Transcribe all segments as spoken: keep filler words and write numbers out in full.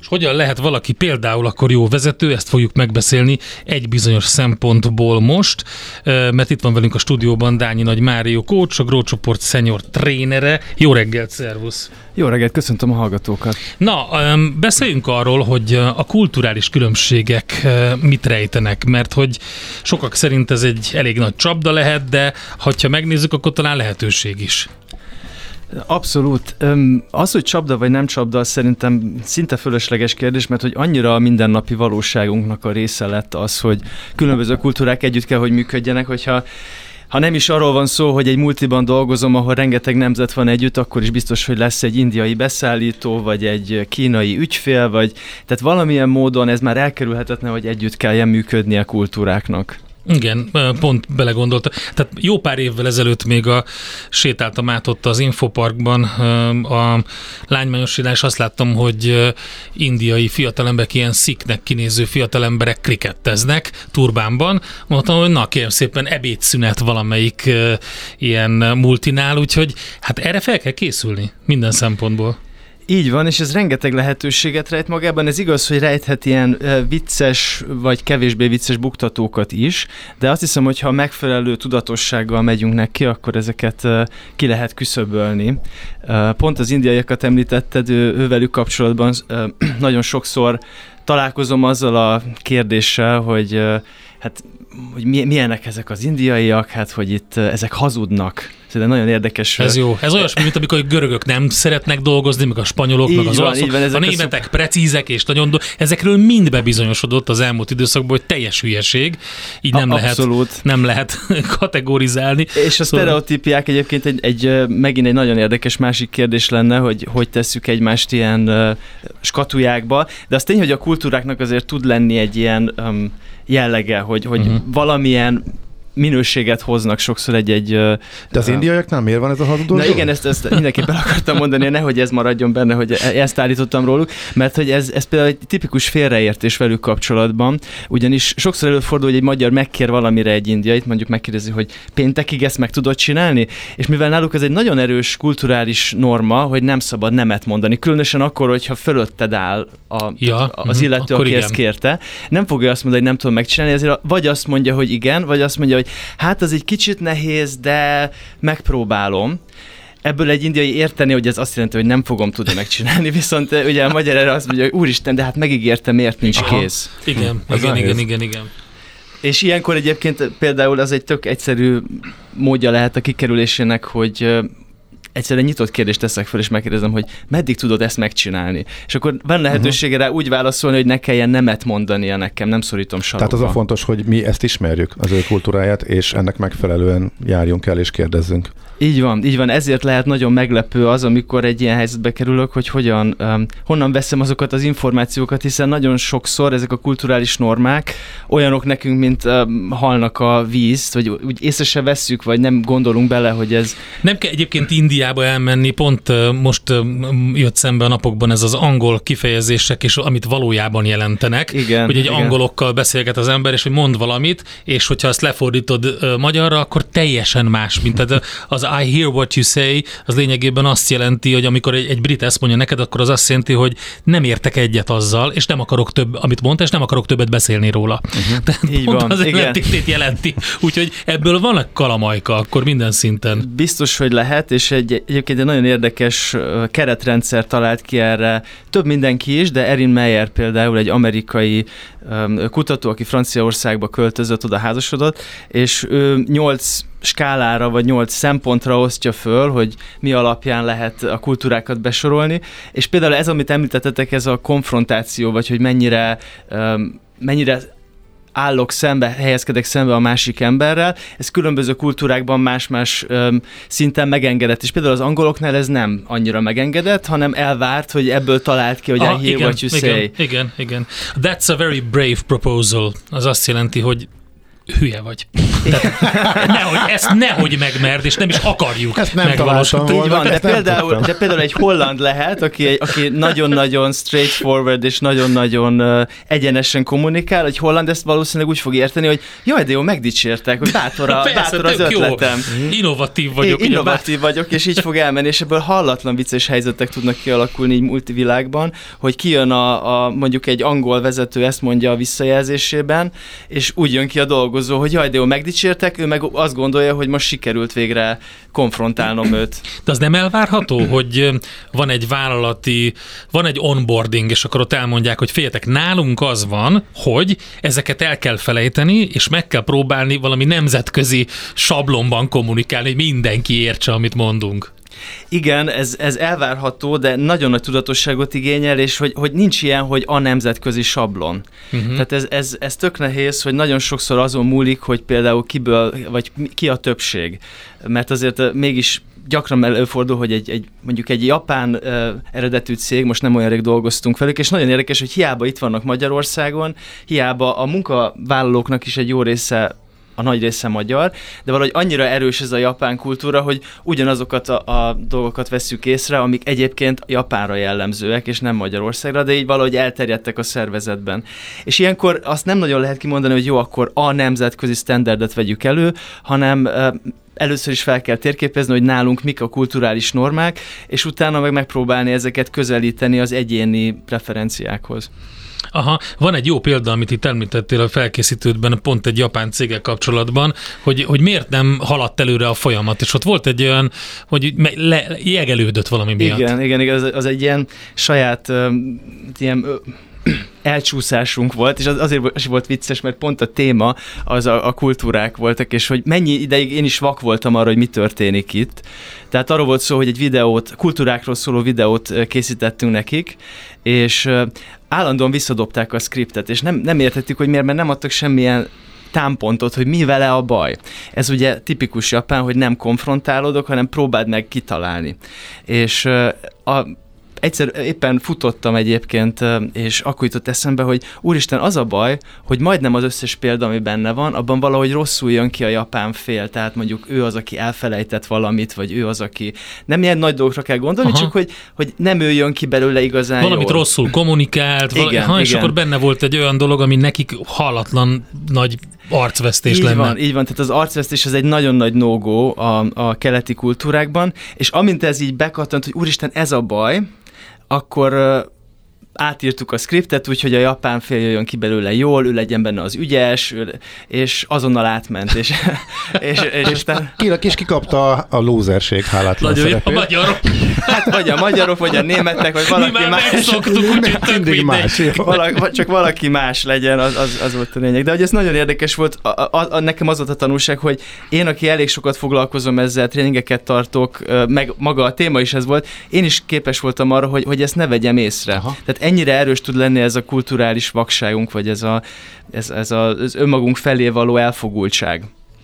És hogyan lehet valaki például akkor jó vezető, ezt fogjuk megbeszélni egy bizonyos szempontból most, mert itt van velünk a stúdióban Dányi Nagy Mário coach, a Grow csoport senior trénere. Jó reggelt, szervusz! Jó reggelt, köszöntöm a hallgatókat! Na, beszéljünk arról, hogy a kulturális különbségek mit rejtenek, mert hogy sokak szerint ez egy elég nagy csapda lehet, de ha megnézzük, akkor talán lehetőség is. Abszolút. Az, hogy csapda vagy nem csapda, az szerintem szinte fölösleges kérdés, mert hogy annyira a mindennapi valóságunknak a része lett az, hogy különböző kultúrák együtt kell, hogy működjenek, hogyha ha nem is arról van szó, hogy egy multiban dolgozom, ahol rengeteg nemzet van együtt, akkor is biztos, hogy lesz egy indiai beszállító, vagy egy kínai ügyfél, vagy tehát valamilyen módon ez már elkerülhetetlen, hogy együtt kelljen működnie a kultúráknak. Igen, pont belegondoltam. Tehát jó pár évvel ezelőtt még a, sétáltam át ott az Infoparkban a lánymányosílán, és azt láttam, hogy indiai fiatalemberek, ilyen sziknek kinéző fiatalemberek kriketteznek turbánban. Mondtam, hogy na kérem szépen, ebédszünet valamelyik ilyen multinál, úgyhogy hát erre fel kell készülni minden szempontból. Így van, és ez rengeteg lehetőséget rejt magában. Ez igaz, hogy rejthet ilyen vicces vagy kevésbé vicces buktatókat is, de azt hiszem, hogy ha megfelelő tudatossággal megyünk neki, akkor ezeket ki lehet küszöbölni. Pont az indiaiakat említetted, ővelük kapcsolatban nagyon sokszor találkozom azzal a kérdéssel, hogy hát hogy milyenek ezek az indiaiak, hát hogy itt ezek hazudnak. De nagyon érdekes. Ez jó. Ez olyasmi, mint amikor a görögök nem szeretnek dolgozni, meg a spanyolok, így meg az olaszok. A németek precízek és nagyon do... Ezekről mind bebizonyosodott az elmúlt időszakban, hogy teljes hülyeség. Így nem, a, lehet, nem lehet kategorizálni. És a szóval... sztereotípiák egyébként egy, egy, megint egy nagyon érdekes másik kérdés lenne, hogy hogy tesszük egymást ilyen uh, skatujákba, de az tény, hogy a kultúráknak azért tud lenni egy ilyen um, jellege, hogy, hogy uh-huh. valamilyen minőséget hoznak sokszor egy-egy... De az uh, indiaiaknál miért van ez a hazudozó? Na igen, ezt, ezt mindenképpen akartam mondani, nehogy ez maradjon benne, hogy ezt állítottam róluk, mert hogy ez, ez például egy tipikus félreértés velük kapcsolatban, ugyanis sokszor előfordul, hogy egy magyar megkér valamire egy indiait, mondjuk megkérdezi, hogy péntekig ezt meg tudod csinálni, és mivel náluk ez egy nagyon erős kulturális norma, hogy nem szabad nemet mondani, különösen akkor, hogyha fölötted áll a, ja, az illető, aki igen. ezt kérte, nem fogja azt mondani, hogy nem tudom megcsinálni, ezért vagy azt mondja, hogy igen, vagy azt mondja, hogy hát az egy kicsit nehéz, de megpróbálom. Ebből egy indiai érteni, hogy ez azt jelenti, hogy nem fogom tudni megcsinálni, viszont ugye a magyar erre azt mondja, hogy úristen, de hát megígértem, miért nincs Aha. kész. Igen, igen, igen, igen, igen. És ilyenkor egyébként például az egy tök egyszerű módja lehet a kikerülésének, hogy egyszerűen nyitott kérdést teszek fel, és megkérdezem, hogy meddig tudod ezt megcsinálni. És akkor van lehetősége rá úgy válaszolni, hogy ne kelljen nemet mondania nekem, nem szorítom sarokba. Tehát az a fontos, hogy mi ezt ismerjük, az ő kultúráját, és ennek megfelelően járjunk el és kérdezzünk. Így van, így van. Ezért lehet nagyon meglepő az, amikor egy ilyen helyzetbe kerülök, hogy hogyan, um, honnan veszem azokat az információkat, hiszen nagyon sokszor ezek a kulturális normák olyanok nekünk, mint um, halnak a vízt, vagy úgy észre se vesszük, vagy nem gondolunk bele, hogy ez... Nem kell egyébként Indiába elmenni, pont uh, most uh, jött szembe a napokban ez az angol kifejezések, és amit valójában jelentenek, igen, hogy egy igen. angolokkal beszélget az ember, és hogy mond valamit, és hogyha ezt lefordítod uh, magyarra, akkor teljesen más, mint az I hear what you say, az lényegében azt jelenti, hogy amikor egy, egy brit ezt mondja neked, akkor az azt jelenti, hogy nem értek egyet azzal, és nem akarok több, amit mondta, és nem akarok többet beszélni róla. Uh-huh. Tehát így pont van, az ellentétét jelenti. Úgyhogy ebből van a kalamajka, akkor minden szinten. Biztos, hogy lehet, és egy, egyébként egy nagyon érdekes keretrendszer talált ki erre. Több mindenki is, de Erin Meyer például egy amerikai um, kutató, aki Franciaországba költözött, oda házasodott, és ő nyolc skálára vagy nyolc szempontra osztja föl, hogy mi alapján lehet a kultúrákat besorolni, és például ez, amit említettetek, ez a konfrontáció, vagy hogy mennyire, um, mennyire állok szembe, helyezkedek szembe a másik emberrel, ez különböző kultúrákban más-más um, szinten megengedett, és például az angoloknál ez nem annyira megengedett, hanem elvárt, hogy ebből talált ki, hogy ah, I hear igen, what you igen, say. Igen, igen. That's a very brave proposal. Az azt jelenti, hogy hülye vagy. nehogy, ezt nehogy megmerd, és nem is akarjuk ezt nem megvalósítani. Így van, de például, de például egy holland lehet, aki, aki nagyon-nagyon straightforward és nagyon-nagyon uh, egyenesen kommunikál, egy holland ezt valószínűleg úgy fog érteni, hogy jaj, de jó, megdicsértek, hogy bátor, a, Persze, bátor az ötletem. Jó. Innovatív vagyok. Én innovatív vagyok, és így fog elmenni, és ebből hallatlan vicces helyzetek tudnak kialakulni így multivilágban, hogy kijön a, a mondjuk egy angol vezető ezt mondja a visszajelzésében, és úgy jön ki a dolgozó, hogy jaj, de jó, megdicsértek, ő meg azt gondolja, hogy most sikerült végre konfrontálnom őt. De az nem elvárható, hogy van egy vállalati, van egy onboarding, és akkor ott elmondják, hogy figyeljetek, nálunk az van, hogy ezeket el kell felejteni, és meg kell próbálni valami nemzetközi sablonban kommunikálni, hogy mindenki értse, amit mondunk. Igen, ez, ez elvárható, de nagyon nagy tudatosságot igényel, és hogy, hogy nincs ilyen, hogy a nemzetközi sablon. Uh-huh. Tehát ez, ez, ez tök nehéz, hogy nagyon sokszor azon múlik, hogy például kiből, vagy ki a többség. Mert azért mégis gyakran előfordul, hogy egy, egy, mondjuk egy japán uh, eredetű cég, most nem olyan rég dolgoztunk velük, és nagyon érdekes, hogy hiába itt vannak Magyarországon, hiába a munkavállalóknak is egy jó része, a nagy része magyar, de valahogy annyira erős ez a japán kultúra, hogy ugyanazokat a, a dolgokat vesszük észre, amik egyébként Japánra jellemzőek, és nem Magyarországra, de így valahogy elterjedtek a szervezetben. És ilyenkor azt nem nagyon lehet kimondani, hogy jó, akkor a nemzetközi standardet vegyük elő, hanem először is fel kell térképezni, hogy nálunk mik a kulturális normák, és utána meg megpróbálni ezeket közelíteni az egyéni preferenciákhoz. Aha, van egy jó példa, amit itt említettél a felkészítődben, pont egy japán céggel kapcsolatban, hogy, hogy miért nem haladt előre a folyamat, és ott volt egy olyan, hogy le, jegelődött valami miatt. Igen, igen, igen, az, az egy ilyen saját um, ilyen elcsúszásunk volt, és az azért volt vicces, mert pont a téma az a, a kultúrák voltak, és hogy mennyi ideig én is vak voltam arra, hogy mi történik itt. Tehát arról volt szó, hogy egy videót, kultúrákról szóló videót készítettünk nekik, és állandóan visszadobták a skriptet, és nem, nem értettük, hogy miért, mert nem adtak semmilyen támpontot, hogy mi vele a baj. Ez ugye tipikus japán, hogy nem konfrontálódok, hanem próbáld meg kitalálni. És a egyszer éppen futottam egyébként, és akkor jutott eszembe, hogy úristen, az a baj, hogy majdnem az összes példa, ami benne van, abban valahogy rosszul jön ki a japán fél, tehát mondjuk ő az, aki elfelejtett valamit, vagy ő az, aki nem ilyen nagy dolgokra kell gondolni, Aha. csak hogy, hogy nem ő jön ki belőle igazán Valamit jól. rosszul kommunikált, igen, vala, ha, és igen. akkor benne volt egy olyan dolog, ami nekik hallatlan nagy arcvesztés így lenne. Van, így van, tehát az arcvesztés az egy nagyon nagy no-go a, a keleti kultúrákban, és amint ez így bekattant, hogy úristen, ez a baj, akkor uh, átírtuk a skriptet, úgyhogy a japán fél jöjjön ki belőle jól, ő legyen benne az ügyes, ő, és azonnal átment. És, és, és, és, ki, és kikapta a lúzerség hálátlan szerepét. A magyarok. Hát vagy a magyarok, vagy a németek, vagy valaki Mi már más. megszoktuk, úgyhogy tök más. Valaki, csak valaki más legyen, az, az, az volt a lényeg. De hogy ez nagyon érdekes volt, a, a, a, nekem az volt a tanulság, hogy én, aki elég sokat foglalkozom ezzel, tréningeket tartok, meg maga a téma is ez volt, én is képes voltam arra, hogy, hogy ezt ne vegyem észre. Aha. Tehát ennyire erős tud lenni ez a kulturális vakságunk, vagy ez, a, ez, ez a, az önmagunk felé való elfogultság.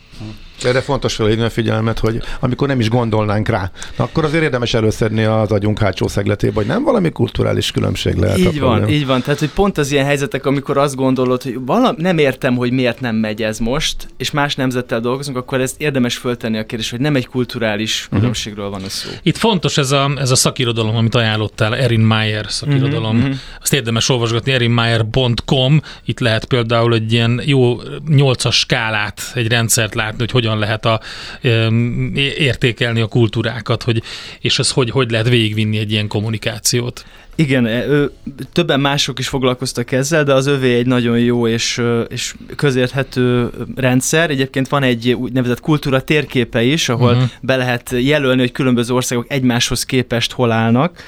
Erre fontos felhívni a figyelmet, hogy amikor nem is gondolnánk rá, akkor azért érdemes előszedni az agyunk hátsó szegletébe, hogy nem valami kulturális különbség lehet. Így van, probléma. Így van. Tehát, hogy pont az ilyen helyzetek, amikor azt gondolod, hogy valami, nem értem, hogy miért nem megy ez most, és más nemzettel dolgozunk, akkor ezt érdemes föltenni a kérdés, hogy nem egy kulturális különbségről van a szó. Itt fontos ez a, ez a szakirodalom, amit ajánlottál, Erin Meyer szakirodalom. Mm-hmm. Azt érdemes olvasgatni, erin meyer pont com. Itt lehet például egy ilyen jó nyolcas skálát, egy rendszert látni, hogy hogyan lehet a, értékelni a kultúrákat, hogy, és ez hogy, hogy lehet végigvinni egy ilyen kommunikációt. Igen, ő, többen mások is foglalkoztak ezzel, de az övé egy nagyon jó és, és közérthető rendszer. Egyébként van egy úgynevezett kultúra térképe is, ahol uh-huh. be lehet jelölni, hogy különböző országok egymáshoz képest hol állnak.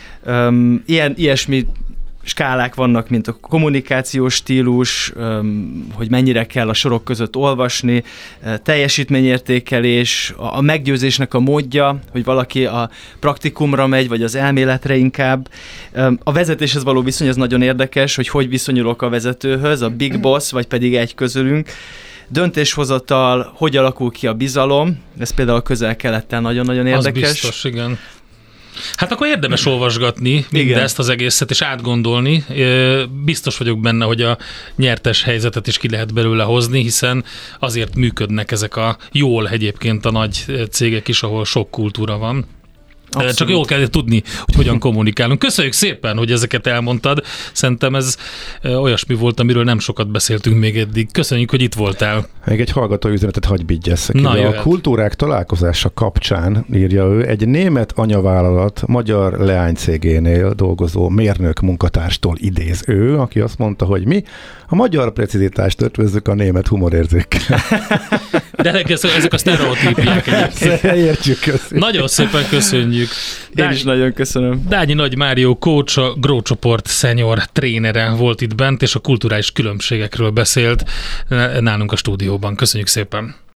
Um, ilyen, ilyesmi skálák vannak, mint a kommunikációs stílus, hogy mennyire kell a sorok között olvasni, teljesítményértékelés, a meggyőzésnek a módja, hogy valaki a praktikumra megy, vagy az elméletre inkább. A vezetéshez való viszony, ez nagyon érdekes, hogy hogy viszonyulok a vezetőhöz, a big boss, vagy pedig egy közülünk. Döntéshozatal, hogy alakul ki a bizalom, ez például a Közel-Keleten nagyon-nagyon érdekes. Az biztos, igen. Hát akkor érdemes olvasgatni mindezt az egészet, és átgondolni. Biztos vagyok benne, hogy a nyertes helyzetet is ki lehet belőle hozni, hiszen azért működnek ezek a jól egyébként a nagy cégek is, ahol sok kultúra van. Abszolút. Csak jól kell tudni, hogy hogyan kommunikálunk. Köszönjük szépen, hogy ezeket elmondtad. Szerintem ez olyasmi volt, amiről nem sokat beszéltünk még eddig. Köszönjük, hogy itt voltál. Még egy hallgató üzenetet hagy vigyesszek ide. Na, a kultúrák találkozása kapcsán, írja ő, egy német anyavállalat magyar leánycégénél dolgozó mérnök munkatárstól idéz ő, aki azt mondta, hogy mi a magyar precizitást ötvözzük a német humorérzékkel. De ezek a sztereotípiák egyébként. Értjük, köszönjük. Nagyon szépen köszönjük. Én is nagyon köszönöm. Dányi Nagy Mário coach, a Grow csoport senior trénere volt itt bent, és a kulturális különbségekről beszélt nálunk a stúdióban. Köszönjük szépen.